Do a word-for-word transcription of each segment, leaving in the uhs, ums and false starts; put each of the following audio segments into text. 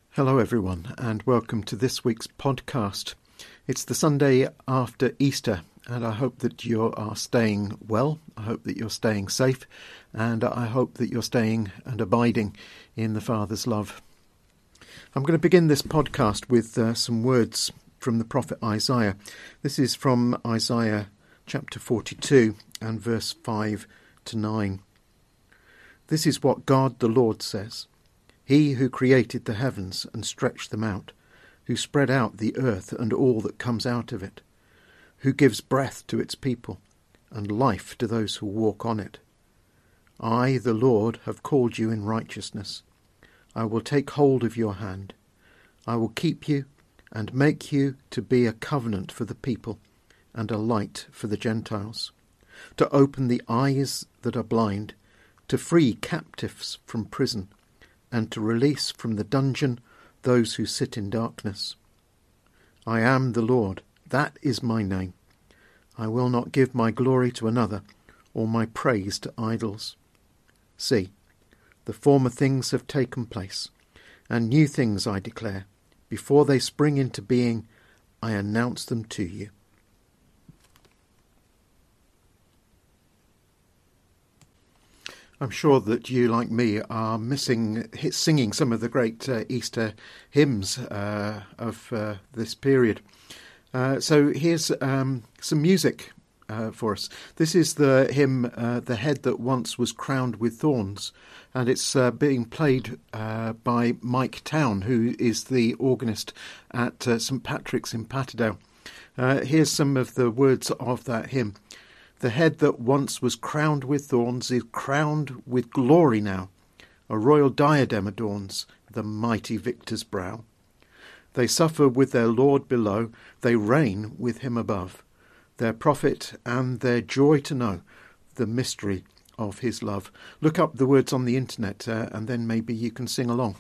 Hello everyone and welcome to this week's podcast. It's the Sunday after Easter and I hope that you are staying well, I hope that you're staying safe and I hope that you're staying and abiding in the Father's love. I'm going to begin this podcast with uh, some words from the prophet Isaiah. This is from Isaiah chapter forty-two and verse five to nine. This is what God the Lord says. He who created the heavens and stretched them out, who spread out the earth and all that comes out of it, who gives breath to its people and life to those who walk on it. I, the Lord, have called you in righteousness. I will take hold of your hand. I will keep you and make you to be a covenant for the people and a light for the Gentiles, to open the eyes that are blind, to free captives from prison, and to release from the dungeon those who sit in darkness. I am the Lord, that is my name. I will not give my glory to another, or my praise to idols. See, the former things have taken place, and new things I declare. Before they spring into being, I announce them to you. I'm sure that you, like me, are missing singing some of the great uh, Easter hymns uh, of uh, this period. Uh, so here's um, some music uh, for us. This is the hymn, uh, The Head That Once Was Crowned with Thorns, and it's uh, being played uh, by Mike Town, who is the organist at uh, St Patrick's in Patterdale. Uh, here's some of the words of that hymn. The head that once was crowned with thorns is crowned with glory now. A royal diadem adorns the mighty victor's brow. They suffer with their Lord below, they reign with him above. Their profit and their joy to know the mystery of his love. Look up the words on the internet uh, and then maybe you can sing along.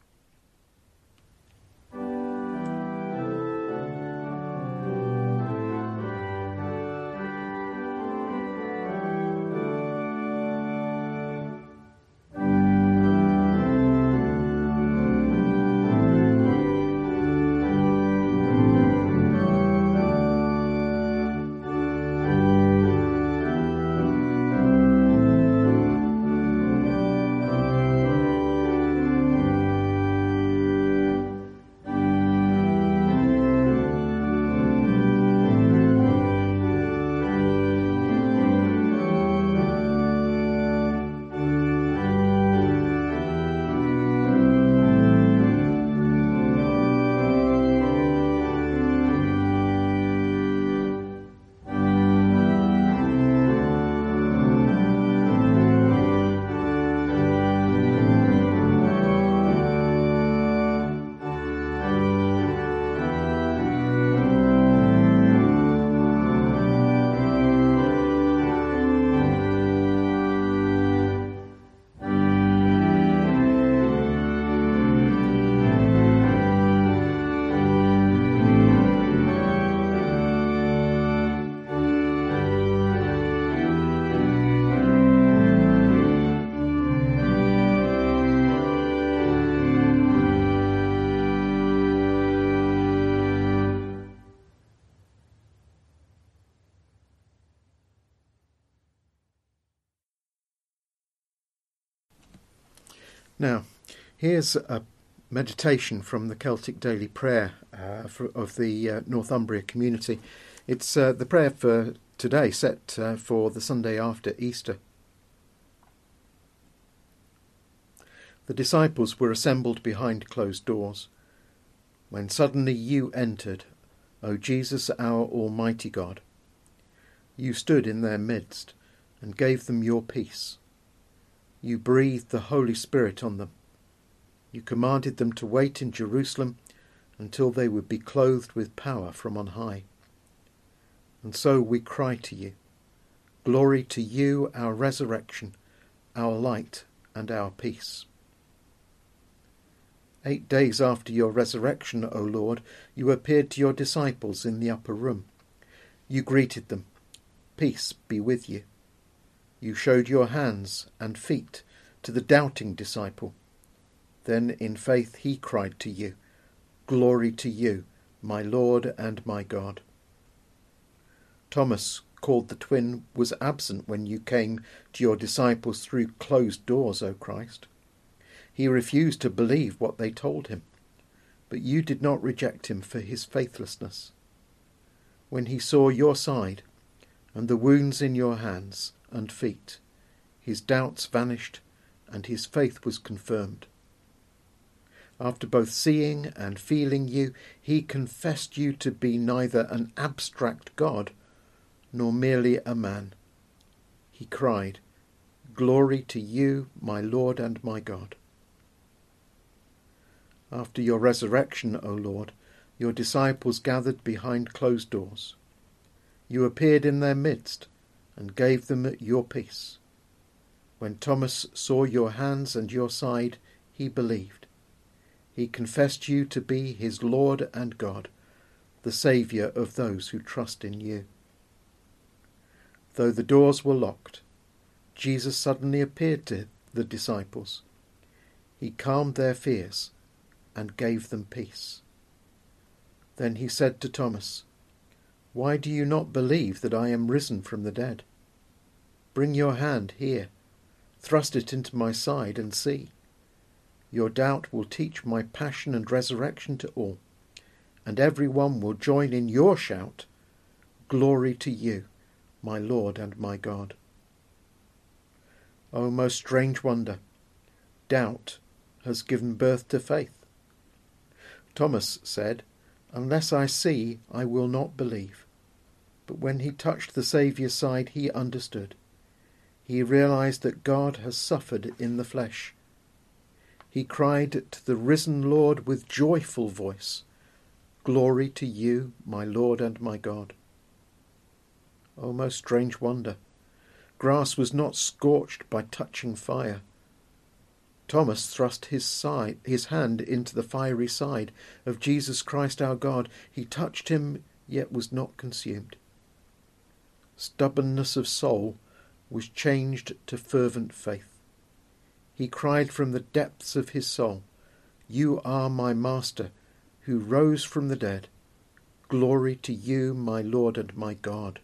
Now, here's a meditation from the Celtic Daily Prayer uh, for, of the uh, Northumbria community. It's uh, the prayer for today, set uh, for the Sunday after Easter. The disciples were assembled behind closed doors, when suddenly you entered, O Jesus, our Almighty God. You stood in their midst and gave them your peace. You breathed the Holy Spirit on them. You commanded them to wait in Jerusalem until they would be clothed with power from on high. And so we cry to you, glory to you, our resurrection, our light and our peace. Eight days after your resurrection, O Lord, you appeared to your disciples in the upper room. You greeted them, peace be with you. You showed your hands and feet to the doubting disciple. Then in faith he cried to you, "Glory to you, my Lord and my God." Thomas, called the twin, was absent when you came to your disciples through closed doors, O Christ. He refused to believe what they told him, but you did not reject him for his faithlessness. When he saw your side and the wounds in your hands and feet, his doubts vanished and his faith was confirmed. After both seeing and feeling you, he confessed you to be neither an abstract God nor merely a man. He cried, "Glory to you, my Lord and my God." After your resurrection, O Lord, your disciples gathered behind closed doors. You appeared in their midst and gave them your peace. When Thomas saw your hands and your side, he believed. He confessed you to be his Lord and God, the Saviour of those who trust in you. Though the doors were locked, Jesus suddenly appeared to the disciples. He calmed their fears and gave them peace. Then he said to Thomas, "Why do you not believe that I am risen from the dead? Bring your hand here, thrust it into my side and see. Your doubt will teach my passion and resurrection to all, and every one will join in your shout, 'Glory to you, my Lord and my God.'" O most strange wonder, doubt has given birth to faith. Thomas said, "Unless I see, I will not believe." But when he touched the Saviour's side, he understood. He realized that God has suffered in the flesh. He cried to the risen Lord with joyful voice, "Glory to you, my Lord and my God." O most strange wonder, grass was not scorched by touching fire. Thomas thrust his side, his hand into the fiery side of Jesus Christ our God. He touched him, yet was not consumed. Stubbornness of soul was changed to fervent faith. He cried from the depths of his soul, "You are my Master, who rose from the dead. Glory to you, my Lord and my God."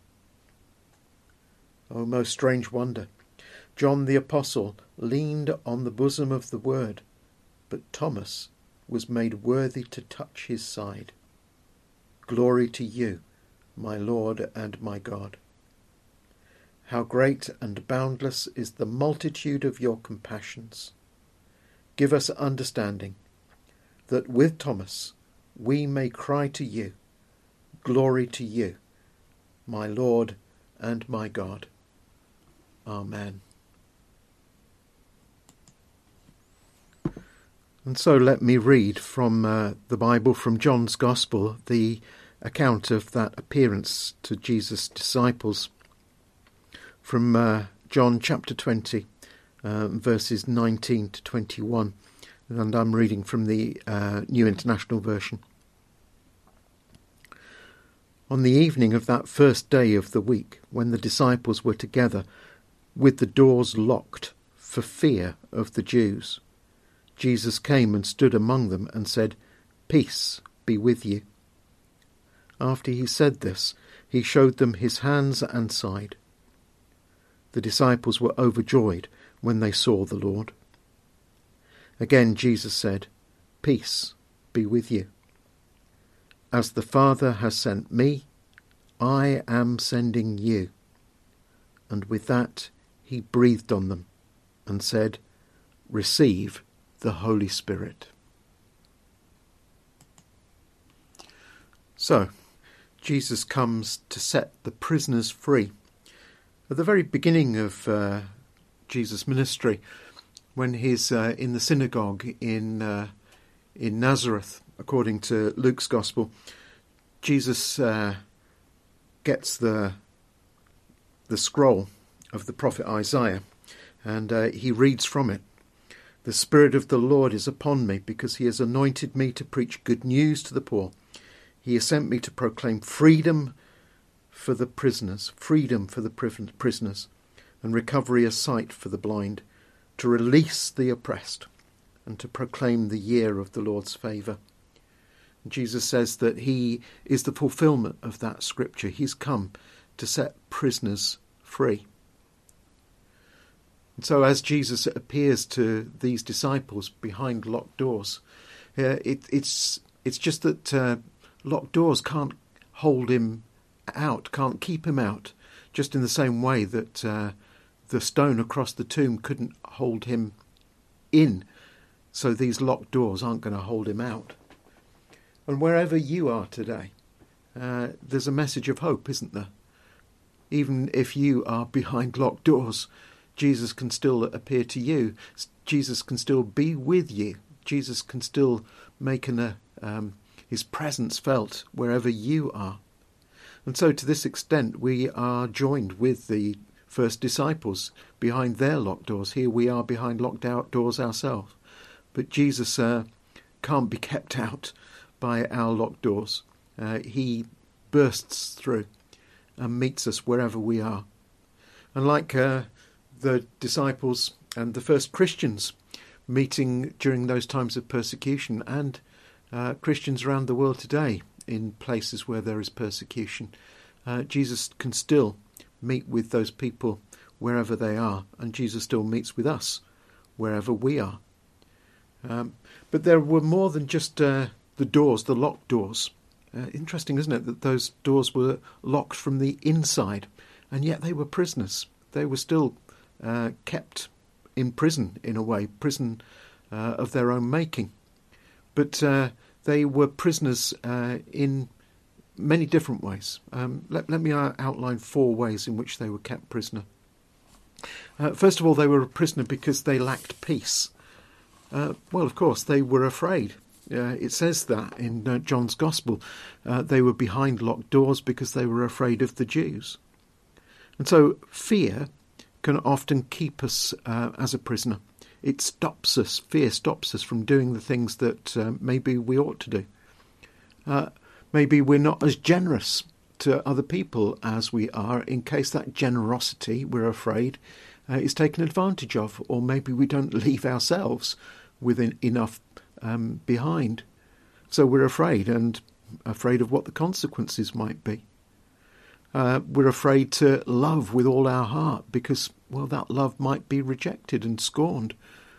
O most strange wonder, John the Apostle leaned on the bosom of the Word, but Thomas was made worthy to touch his side. Glory to you, my Lord and my God. How great and boundless is the multitude of your compassions. Give us understanding, that with Thomas we may cry to you, "Glory to you, my Lord and my God." Amen. And so let me read from uh, the Bible, from John's Gospel, the account of that appearance to Jesus' disciples, from uh, John chapter twenty, uh, verses nineteen to twenty-one, and I'm reading from the uh, New International Version. On the evening of that first day of the week, when the disciples were together, with the doors locked for fear of the Jews, Jesus came and stood among them and said, "Peace be with you." After he said this, he showed them his hands and side. The disciples were overjoyed when they saw the Lord. Again Jesus said, "Peace be with you. As the Father has sent me, I am sending you." And with that he breathed on them and said, "Receive the Holy Spirit." So, Jesus comes to set the prisoners free. At the very beginning of uh, Jesus' ministry, when he's uh, in the synagogue in uh, in Nazareth, according to Luke's Gospel, Jesus uh, gets the the scroll of the prophet Isaiah, and uh, he reads from it. "The Spirit of the Lord is upon me, because he has anointed me to preach good news to the poor. He has sent me to proclaim freedom for the prisoners, freedom for the prisoners, and recovery of sight for the blind, to release the oppressed, and to proclaim the year of the Lord's favour. Jesus says that he is the fulfilment of that scripture. He's come to set prisoners free. And so as Jesus appears to these disciples behind locked doors, uh, it, it's it's just that uh, locked doors can't hold him out, can't keep him out, just in the same way that uh, the stone across the tomb couldn't hold him in. So these locked doors aren't going to hold him out. And wherever you are today, uh, there's a message of hope, isn't there? Even if you are behind locked doors, Jesus can still appear to you. Jesus can still be with you. Jesus can still make an, uh, um, his presence felt wherever you are. And so to this extent, we are joined with the first disciples behind their locked doors. Here we are behind locked out doors ourselves. But Jesus uh, can't be kept out by our locked doors. Uh, he bursts through and meets us wherever we are. And like uh, the disciples and the first Christians meeting during those times of persecution, and uh, Christians around the world today in places where there is persecution, uh, Jesus can still meet with those people wherever they are, and Jesus still meets with us wherever we are. Um, but there were more than just uh, the doors, the locked doors. Uh, interesting, isn't it, that those doors were locked from the inside, and yet they were prisoners. They were still uh, kept in prison, in a way, prison uh, of their own making. But uh, they were prisoners uh, in many different ways. Um, let, let me outline four ways in which they were kept prisoner. Uh, first of all, they were a prisoner because they lacked peace. Uh, well, of course, they were afraid. Uh, it says that in uh, John's Gospel. Uh, they were behind locked doors because they were afraid of the Jews. And so fear can often keep us uh, as a prisoner. It stops us, fear stops us from doing the things that uh, maybe we ought to do. Uh, maybe we're not as generous to other people as we are, in case that generosity, we're afraid, uh, is taken advantage of. Or maybe we don't leave ourselves with enough um, behind. So we're afraid, and afraid of what the consequences might be. Uh, we're afraid to love with all our heart because, well, that love might be rejected and scorned.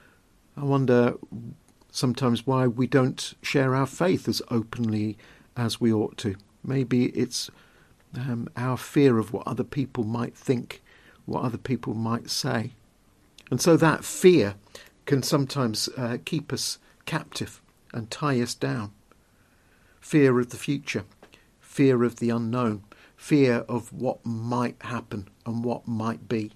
I wonder sometimes why we don't share our faith as openly as we ought to. Maybe it's um, our fear of what other people might think, what other people might say. And so that fear can sometimes uh, keep us captive and tie us down. Fear of the future, fear of the unknown, fear of what might happen and what might be.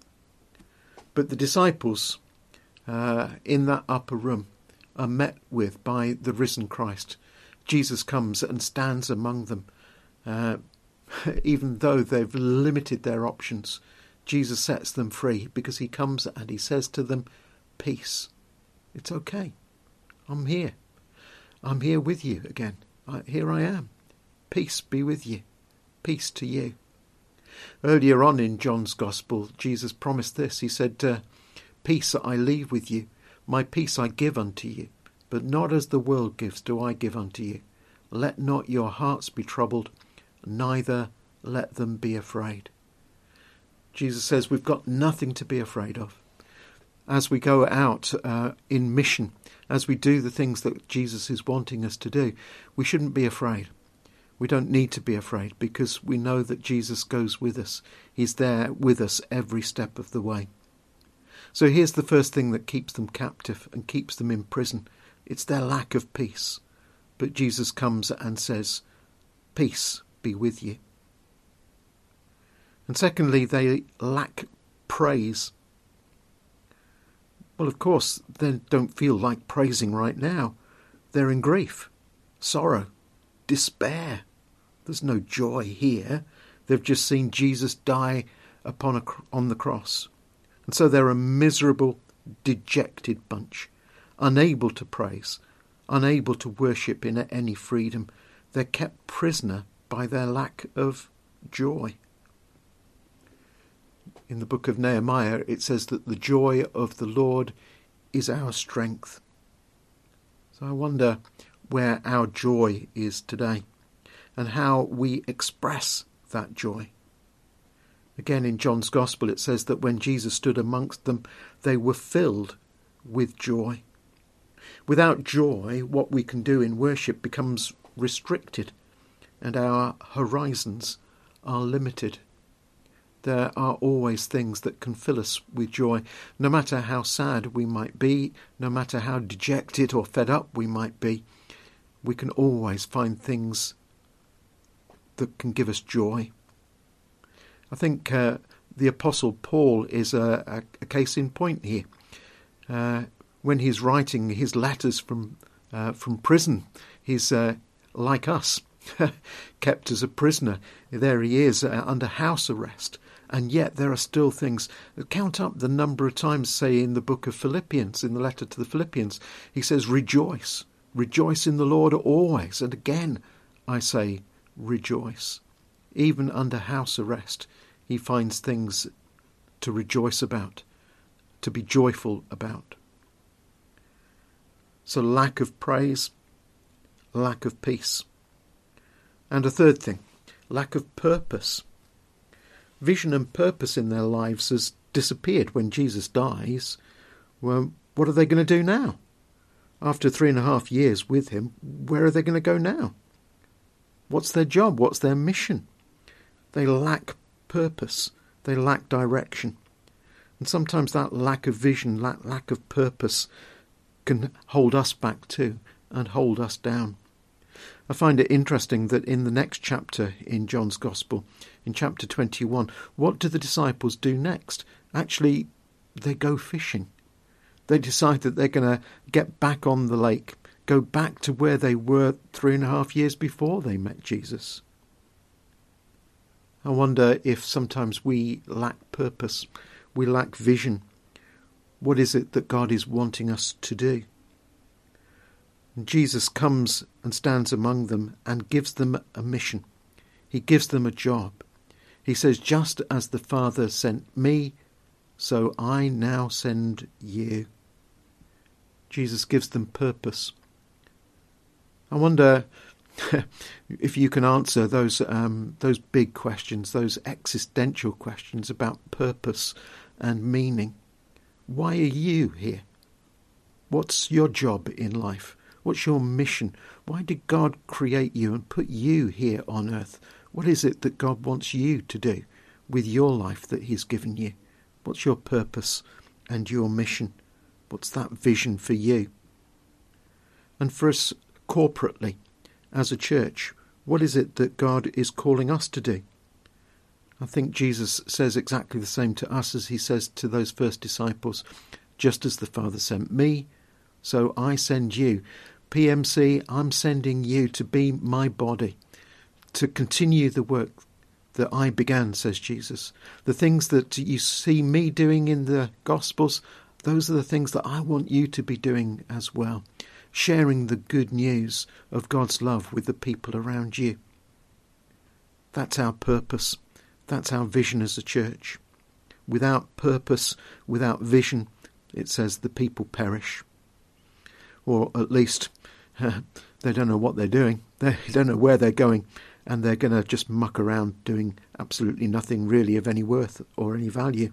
But the disciples uh, in that upper room are met with by the risen Christ. Jesus comes and stands among them. Uh, even though they've limited their options, Jesus sets them free because he comes and he says to them, peace. It's okay. I'm here. I'm here with you again. I, here I am. Peace be with you. Peace to you. Earlier on in John's Gospel, Jesus promised this. He said, uh, peace I leave with you. My peace I give unto you. But not as the world gives do I give unto you. Let not your hearts be troubled, neither let them be afraid. Jesus says we've got nothing to be afraid of. As we go out uh, in mission, as we do the things that Jesus is wanting us to do, we shouldn't be afraid. We don't need to be afraid because we know that Jesus goes with us. He's there with us every step of the way. So here's the first thing that keeps them captive and keeps them in prison. It's their lack of peace. But Jesus comes and says, peace be with you. And secondly, they lack praise. Well, of course, they don't feel like praising right now. They're in grief, sorrow, despair. There's no joy here. They've just seen Jesus die upon a, on the cross. And so they're a miserable, dejected bunch, unable to praise, unable to worship in any freedom. They're kept prisoner by their lack of joy. In the book of Nehemiah, it says that the joy of the Lord is our strength. So I wonder where our joy is today and how we express that joy. Again, in John's Gospel, it says that when Jesus stood amongst them, they were filled with joy. Without joy, what we can do in worship becomes restricted and our horizons are limited. There are always things that can fill us with joy, no matter how sad we might be, no matter how dejected or fed up we might be. We can always find things that can give us joy. I think uh, the Apostle Paul is a, a, a case in point here. Uh, when he's writing his letters from uh, from prison, he's uh, like us, kept as a prisoner. There he is uh, under house arrest. And yet there are still things. Count up the number of times, say, in the book of Philippians, in the letter to the Philippians, he says, rejoice. Rejoice in the Lord always. And again, I say, rejoice. Even under house arrest, he finds things to rejoice about, to be joyful about. So lack of praise, lack of peace. And a third thing, lack of purpose. Vision and purpose in their lives has disappeared when Jesus dies. Well, what are they going to do now? After three and a half years with him, where are they going to go now? What's their job? What's their mission? They lack purpose. They lack direction. And sometimes that lack of vision, lack, lack of purpose can hold us back too and hold us down. I find it interesting that in the next chapter in John's Gospel, in chapter twenty-one, what do the disciples do next? Actually, they go fishing. They decide that they're going to get back on the lake, go back to where they were three and a half years before they met Jesus. I wonder if sometimes we lack purpose, we lack vision. What is it that God is wanting us to do? And Jesus comes and stands among them and gives them a mission. He gives them a job. He says, just as the Father sent me, so I now send you. Jesus gives them purpose. I wonder if you can answer those um, those big questions, those existential questions about purpose and meaning. Why are you here? What's your job in life? What's your mission? Why did God create you and put you here on earth? What is it that God wants you to do with your life that he's given you? What's your purpose and your mission? What's that vision for you? And for us corporately, as a church, what is it that God is calling us to do? I think Jesus says exactly the same to us as he says to those first disciples. Just as the Father sent me, so I send you. P M C, I'm sending you to be my body, to continue the work that I began, says Jesus. The things that you see me doing in the Gospels, those are the things that I want you to be doing as well. Sharing the good news of God's love with the people around you. That's our purpose. That's our vision as a church. Without purpose, without vision, it says the people perish. Or at least uh, they don't know what they're doing. They don't know where they're going. And they're going to just muck around doing absolutely nothing really of any worth or any value.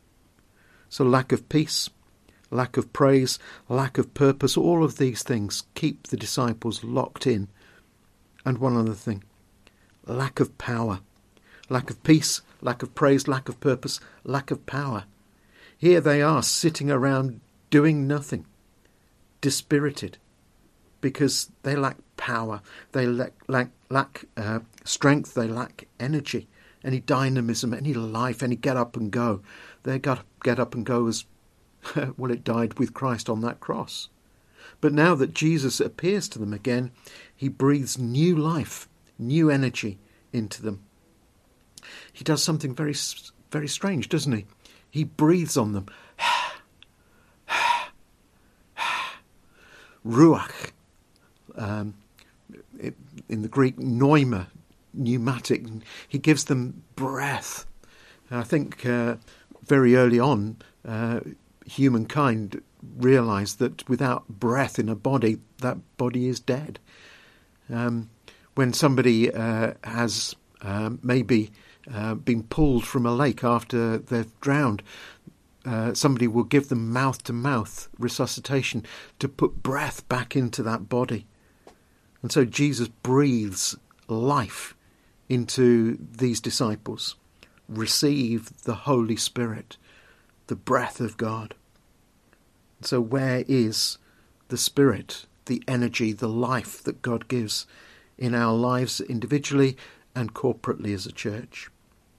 So lack of peace, lack of praise, lack of purpose, all of these things keep the disciples locked in. And one other thing, lack of power. Lack of peace, lack of praise, lack of purpose, lack of power. Here they are sitting around doing nothing, dispirited, because they lack power, they lack, lack, lack uh, strength, they lack energy, any dynamism, any life, any get up and go. They got get up and go as, well, it died with Christ on that cross. But now that Jesus appears to them again, he breathes new life, new energy into them. He does something very, very strange, doesn't he? He breathes on them. Ruach. Um, it, in the Greek, pneuma, pneumatic. He gives them breath. I think uh, very early on, uh, humankind realise that without breath in a body, that body is dead. Um, when somebody uh, has uh, maybe uh, been pulled from a lake after they've drowned, uh, somebody will give them mouth-to-mouth resuscitation to put breath back into that body. And so Jesus breathes life into these disciples. Receive the Holy Spirit, the breath of God. So where is the Spirit, the energy, the life that God gives in our lives individually and corporately as a church?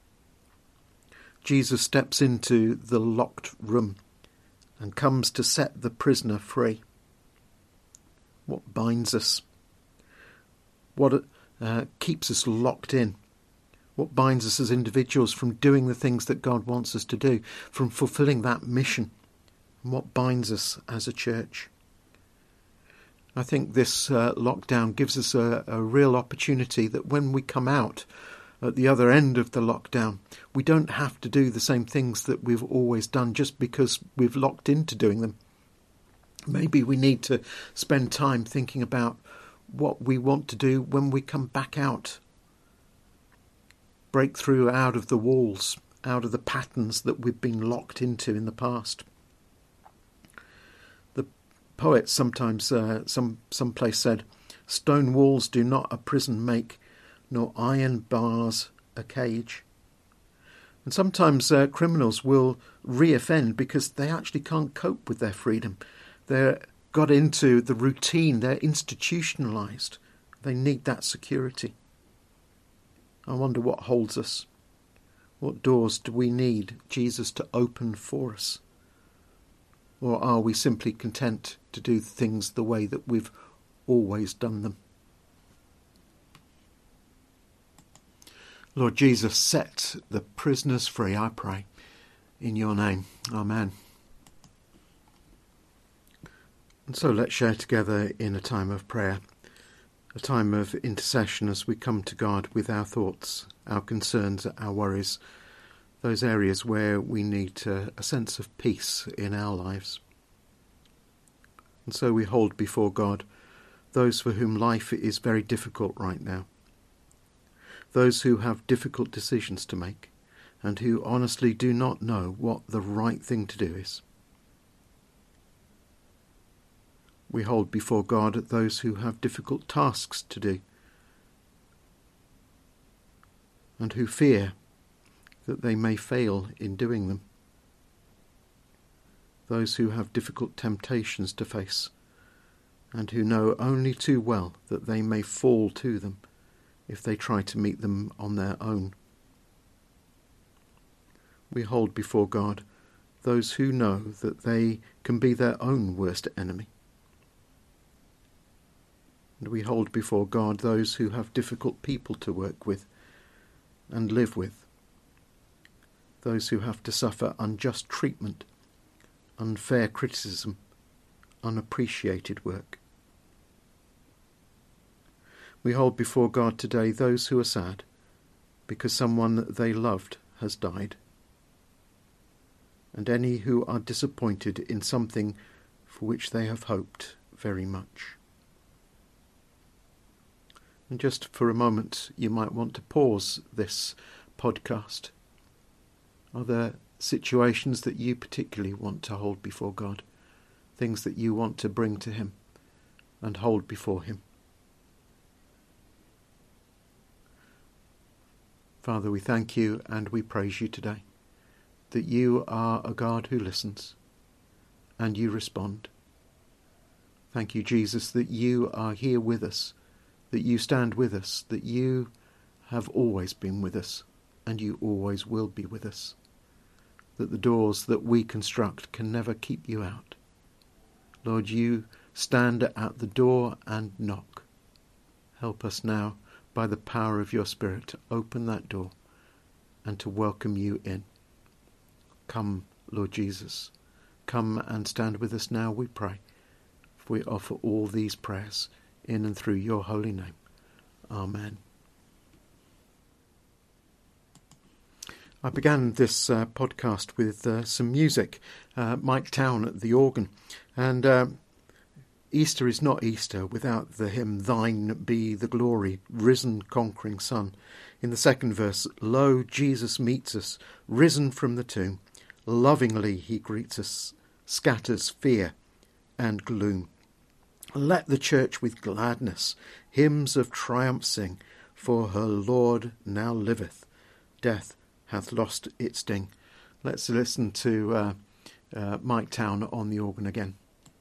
Jesus steps into the locked room and comes to set the prisoner free. What binds us? What uh, keeps us locked in? What binds us as individuals from doing the things that God wants us to do, from fulfilling that mission? And what binds us as a church? I think this uh, lockdown gives us a, a real opportunity that when we come out at the other end of the lockdown, we don't have to do the same things that we've always done just because we've locked into doing them. Maybe we need to spend time thinking about what we want to do when we come back out. Break through out of the walls, out of the patterns that we've been locked into in the past. The poet sometimes, uh, some someplace said, "Stone walls do not a prison make, nor iron bars a cage." And sometimes uh, criminals will re-offend because they actually can't cope with their freedom. They're got into the routine, they're institutionalised. They need that security. I wonder what holds us. What doors do we need Jesus to open for us? Or are we simply content to do things the way that we've always done them? Lord Jesus, set the prisoners free, I pray, in your name. Amen. And so let's share together in a time of prayer, a time of intercession as we come to God with our thoughts, our concerns, our worries, those areas where we need uh, a sense of peace in our lives. And so we hold before God those for whom life is very difficult right now, those who have difficult decisions to make and who honestly do not know what the right thing to do is. We hold before God those who have difficult tasks to do and who fear that they may fail in doing them. Those who have difficult temptations to face and who know only too well that they may fall to them if they try to meet them on their own. We hold before God those who know that they can be their own worst enemy. And we hold before God those who have difficult people to work with and live with, those who have to suffer unjust treatment, unfair criticism, unappreciated work. We hold before God today those who are sad because someone that they loved has died, and any who are disappointed in something for which they have hoped very much. And just for a moment, you might want to pause this podcast. Are there situations that you particularly want to hold before God? Things that you want to bring to Him and hold before Him? Father, we thank you and we praise you today that you are a God who listens and you respond. Thank you, Jesus, that you are here with us, that you stand with us, that you have always been with us and you always will be with us, that the doors that we construct can never keep you out. Lord, you stand at the door and knock. Help us now, by the power of your Spirit, to open that door and to welcome you in. Come, Lord Jesus, come and stand with us now, we pray. For we offer all these prayers in and through your holy name. Amen. I began this uh, podcast with uh, some music, uh, Mike Town at the organ, and uh, Easter is not Easter without the hymn, Thine be the glory, risen conquering Son. In the second verse, lo, Jesus meets us, risen from the tomb. Lovingly he greets us, scatters fear and gloom. Let the church with gladness hymns of triumph sing, for her Lord now liveth. Death hath lost its sting. Let's listen to uh, uh, Mike Town on the organ again.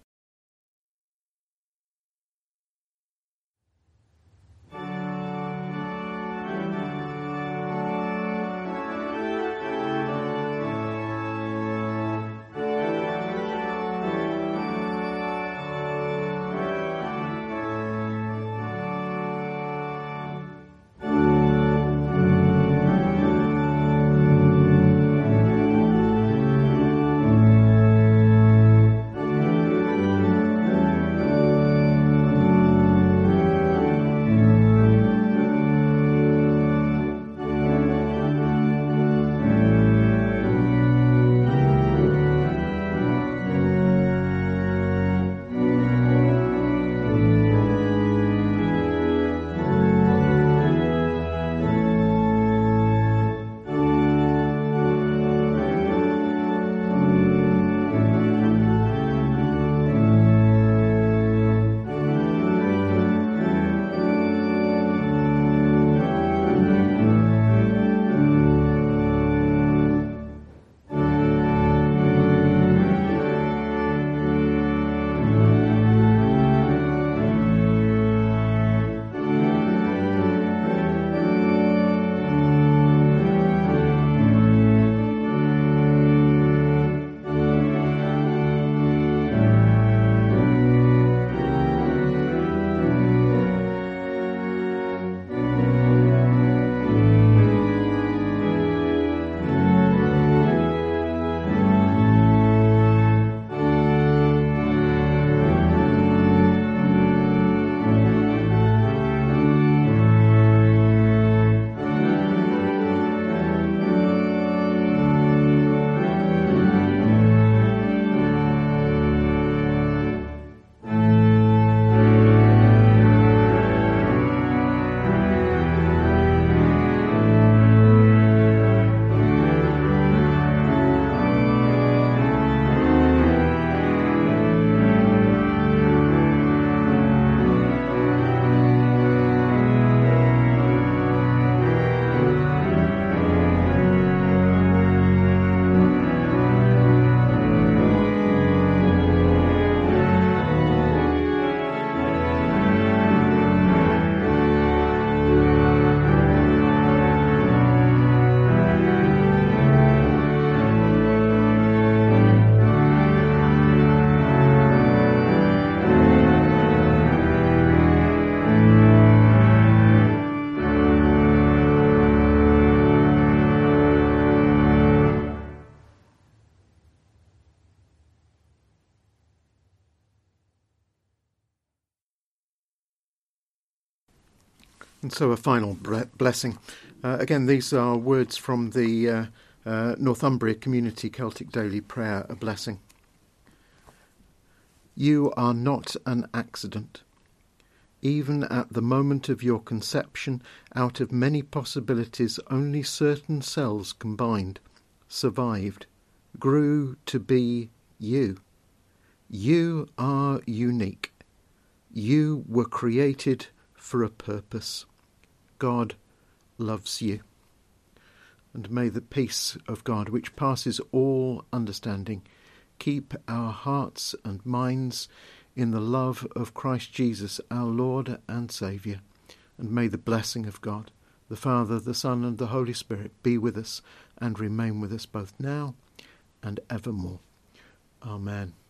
And so a final blessing. Uh, again, these are words from the uh, uh, Northumbria Community Celtic Daily Prayer, a blessing. You are not an accident. Even at the moment of your conception, out of many possibilities, only certain cells combined, survived, grew to be you. You are unique. You were created for a purpose. God loves you. And may the peace of God, which passes all understanding, keep our hearts and minds in the love of Christ Jesus, our Lord and Saviour. And may the blessing of God, the Father, the Son, and the Holy Spirit be with us and remain with us both now and evermore. Amen.